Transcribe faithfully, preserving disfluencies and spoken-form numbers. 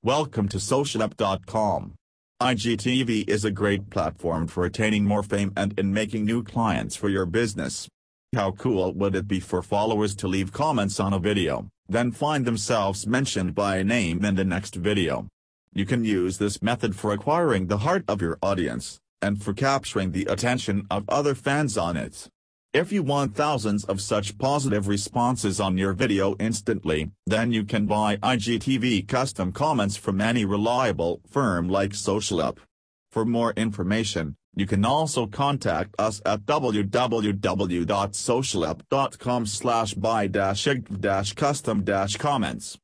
Welcome to socialup dot com. I G T V is a great platform for attaining more fame and in making new clients for your business. How cool would it be for followers to leave comments on a video, then find themselves mentioned by name in the next video? You can use this method for acquiring the heart of your audience, and for capturing the attention of other fans on it. If you want thousands of such positive responses on your video instantly, then you can buy I G T V custom comments from any reliable firm like socialup. For more information, you can also contact us at w w w dot socialup dot com slash buy dash I G T V dash custom dash comments.